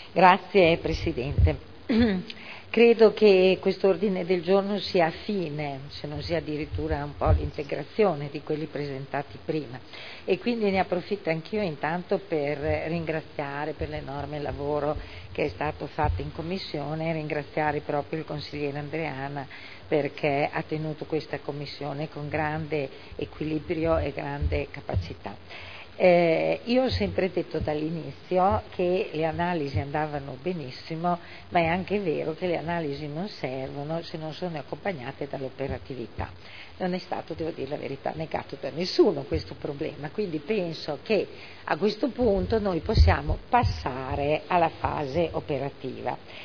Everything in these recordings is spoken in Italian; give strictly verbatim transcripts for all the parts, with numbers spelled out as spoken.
Grazie Presidente. Credo che questo ordine del giorno sia affine, se non sia addirittura un po' l'integrazione di quelli presentati prima, e quindi ne approfitto anch'io intanto per ringraziare per l'enorme lavoro che è stato fatto in Commissione, ringraziare proprio il consigliere Andreana perché ha tenuto questa Commissione con grande equilibrio e grande capacità. Eh, io ho sempre detto dall'inizio che le analisi andavano benissimo, ma è anche vero che le analisi non servono se non sono accompagnate dall'operatività. Non è stato, devo dire la verità, negato da nessuno questo problema, quindi penso che a questo punto noi possiamo passare alla fase operativa.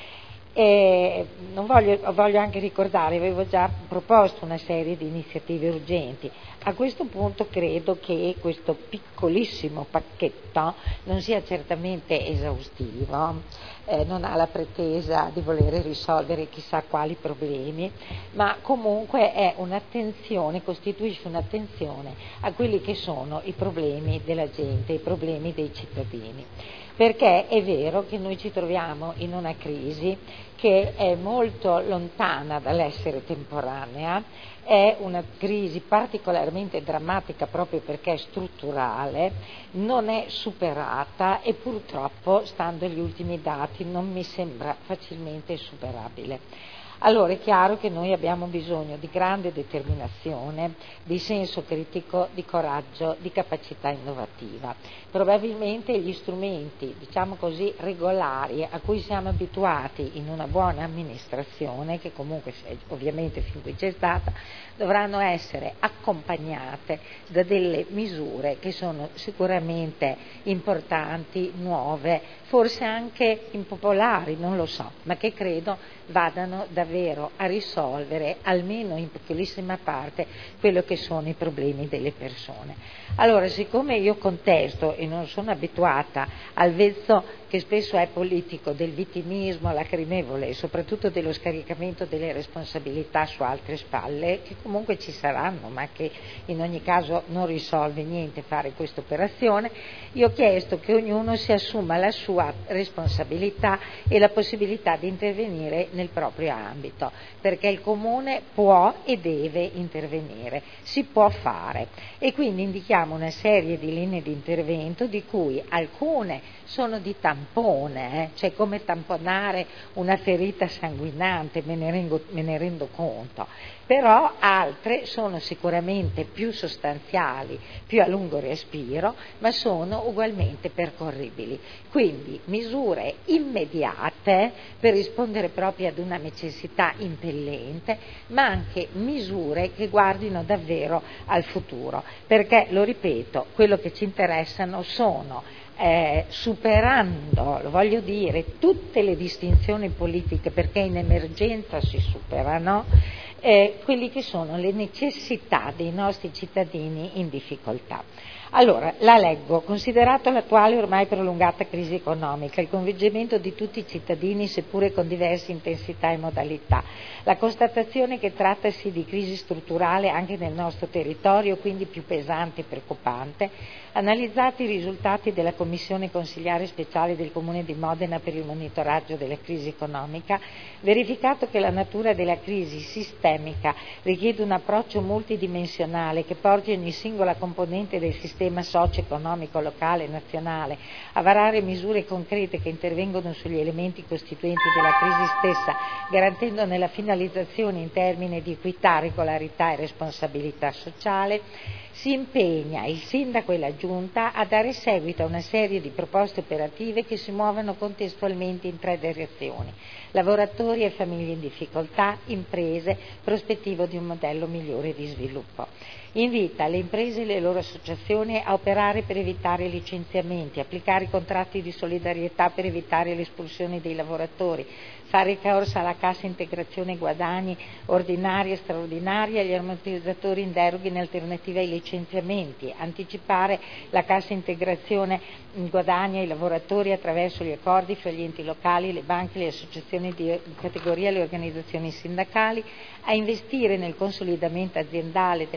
E non voglio, voglio anche ricordare, avevo già proposto una serie di iniziative urgenti. A questo punto credo che questo piccolissimo pacchetto non sia certamente esaustivo, eh, non ha la pretesa di voler risolvere chissà quali problemi, ma comunque è un'attenzione, costituisce un'attenzione a quelli che sono i problemi della gente, i problemi dei cittadini. Perché è vero che noi ci troviamo in una crisi che è molto lontana dall'essere temporanea, è una crisi particolarmente drammatica proprio perché è strutturale, non è superata e purtroppo, stando agli ultimi dati, non mi sembra facilmente superabile. Allora è chiaro che noi abbiamo bisogno di grande determinazione, di senso critico, di coraggio, di capacità innovativa. Probabilmente gli strumenti, diciamo così, regolari a cui siamo abituati in una buona amministrazione, che comunque ovviamente fin qui c'è stata, dovranno essere accompagnate da delle misure che sono sicuramente importanti, nuove, forse anche impopolari, non lo so, ma che credo vadano davvero a risolvere, almeno in piccolissima parte, quello che sono i problemi delle persone. Allora, siccome io contesto e non sono abituata al vezzo che spesso è politico del vittimismo lacrimevole e soprattutto dello scaricamento delle responsabilità su altre spalle, che comunque ci saranno, ma che in ogni caso non risolve niente fare questa operazione, io ho chiesto che ognuno si assuma la sua responsabilità e la possibilità di intervenire nel proprio ambito, perché il Comune può e deve intervenire, si può fare, e quindi indichiamo una serie di linee di intervento di cui alcune sono di tampone, eh? Cioè come tamponare una ferita sanguinante, me ne, rendo, me ne rendo conto, però altre sono sicuramente più sostanziali, più a lungo respiro, ma sono ugualmente percorribili. Quindi misure immediate per rispondere proprio ad una necessità impellente, ma anche misure che guardino davvero al futuro, perché, lo ripeto, quello che ci interessano sono Eh, superando, lo voglio dire, tutte le distinzioni politiche, perché in emergenza si superano, eh, quelli che sono le necessità dei nostri cittadini in difficoltà. Allora, la leggo. Considerato l'attuale ormai prolungata crisi economica, il coinvolgimento di tutti i cittadini, seppure con diverse intensità e modalità, la constatazione che trattasi di crisi strutturale anche nel nostro territorio, quindi più pesante e preoccupante, analizzati i risultati della Commissione Consiliare Speciale del Comune di Modena per il monitoraggio della crisi economica, verificato che la natura della crisi sistemica richiede un approccio multidimensionale che porti ogni singola componente del sistema socio-economico locale e nazionale a varare misure concrete che intervengono sugli elementi costituenti della crisi stessa, garantendone la finalizzazione in termini di equità, regolarità e responsabilità sociale, si impegna il Sindaco e la Giunta a dare seguito a una serie di proposte operative che si muovono contestualmente in tre direzioni: lavoratori e famiglie in difficoltà, imprese, prospettivo di un modello migliore di sviluppo. Invita le imprese e le loro associazioni a operare per evitare licenziamenti, applicare i contratti di solidarietà per evitare l'espulsione dei lavoratori, fare ricorso alla cassa integrazione guadagni ordinaria e straordinaria e agli ammortizzatori in deroghe in alternativa ai licenziamenti, anticipare la cassa integrazione guadagni ai lavoratori attraverso gli accordi fra gli enti locali, le banche, le associazioni di categoria e le organizzazioni sindacali, a investire nel consolidamento aziendale della ristrutturazione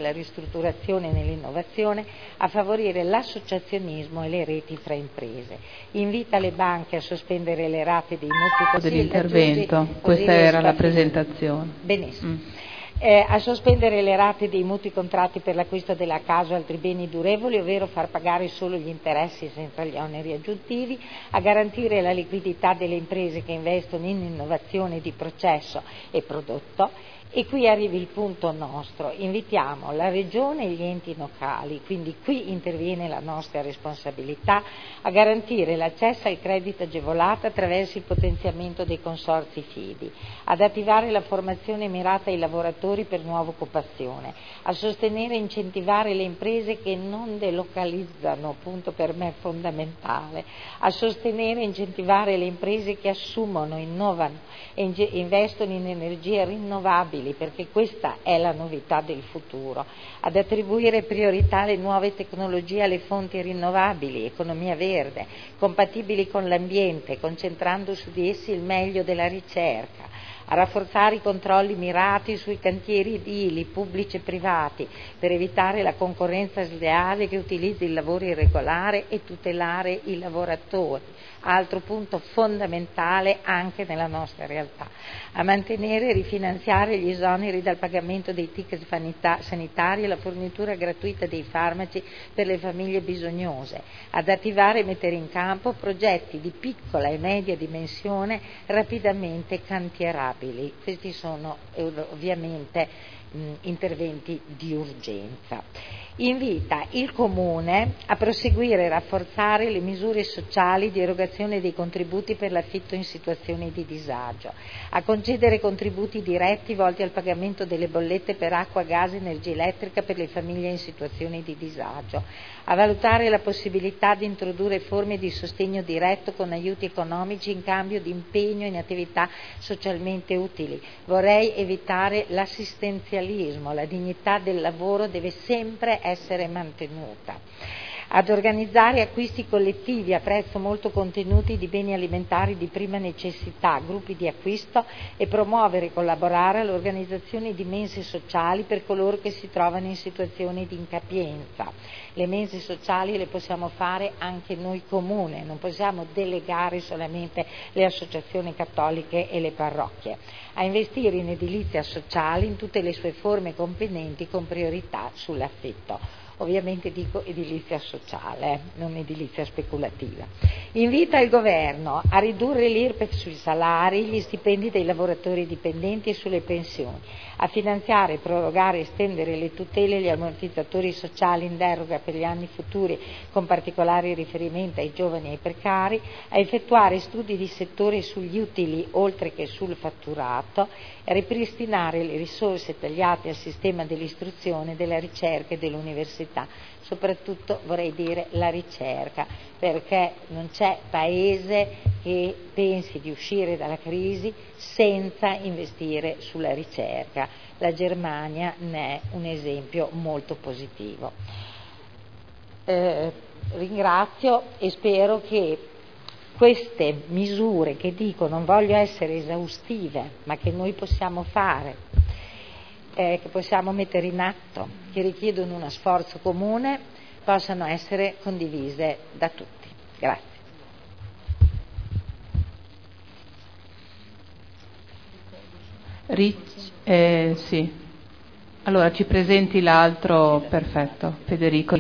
ristrutturazione e nell'innovazione, a favorire l'associazionismo e le reti fra imprese. Invita le banche a sospendere le rate dei mutui dell'intervento, questa era la presentazione. Benissimo. Mm. Eh, a sospendere le rate dei mutui contratti per l'acquisto della casa o altri beni durevoli, ovvero far pagare solo gli interessi senza gli oneri aggiuntivi, a garantire la liquidità delle imprese che investono in innovazione di processo e prodotto. E qui arrivi il punto nostro: invitiamo la Regione e gli enti locali, quindi qui interviene la nostra responsabilità, a garantire l'accesso al credito agevolato attraverso il potenziamento dei consorzi fidi, ad attivare la formazione mirata ai lavoratori per nuova occupazione, a sostenere e incentivare le imprese che non delocalizzano, punto per me fondamentale, a sostenere e incentivare le imprese che assumono, innovano e investono in energie rinnovabili, perché questa è la novità del futuro, ad attribuire priorità alle nuove tecnologie, alle fonti rinnovabili, economia verde, compatibili con l'ambiente, concentrando su di essi il meglio della ricerca, a rafforzare i controlli mirati sui cantieri edili, pubblici e privati, per evitare la concorrenza sleale che utilizza il lavoro irregolare e tutelare i lavoratori, altro punto fondamentale anche nella nostra realtà, a mantenere e rifinanziare gli esoneri dal pagamento dei ticket sanitari e la fornitura gratuita dei farmaci per le famiglie bisognose, ad attivare e mettere in campo progetti di piccola e media dimensione rapidamente cantierabili. Questi sono ovviamente mh, interventi di urgenza. Invita il Comune a proseguire e rafforzare le misure sociali di erogazione dei contributi per l'affitto in situazioni di disagio, a concedere contributi diretti volti al pagamento delle bollette per acqua, gas e energia elettrica per le famiglie in situazioni di disagio, a valutare la possibilità di introdurre forme di sostegno diretto con aiuti economici in cambio di impegno in attività socialmente utili. Vorrei evitare l'assistenzialismo, la dignità del lavoro deve sempre essere mantenuta. Ad organizzare acquisti collettivi a prezzo molto contenuti di beni alimentari di prima necessità, gruppi di acquisto, e promuovere e collaborare all'organizzazione di mense sociali per coloro che si trovano in situazioni di incapienza. Le mense sociali le possiamo fare anche noi comune, non possiamo delegare solamente le associazioni cattoliche e le parrocchie. A investire in edilizia sociale in tutte le sue forme competenti con priorità sull'affitto. Ovviamente dico edilizia sociale, non edilizia speculativa. Invita il Governo a ridurre l'I R P E F sui salari, gli stipendi dei lavoratori dipendenti e sulle pensioni, a finanziare, prorogare e estendere le tutele e gli ammortizzatori sociali in deroga per gli anni futuri, con particolare riferimento ai giovani e ai precari, a effettuare studi di settore sugli utili oltre che sul fatturato, a ripristinare le risorse tagliate al sistema dell'istruzione, della ricerca e dell'università. Soprattutto vorrei dire la ricerca, perché non c'è paese che pensi di uscire dalla crisi senza investire sulla ricerca. La Germania ne è un esempio molto positivo. Eh, ringrazio e spero che queste misure che dico, non voglio essere esaustive, ma che noi possiamo fare, Eh, che possiamo mettere in atto, che richiedono uno sforzo comune, possano essere condivise da tutti. Grazie. Rich, eh, sì. Allora ci presenti l'altro, perfetto, Federico.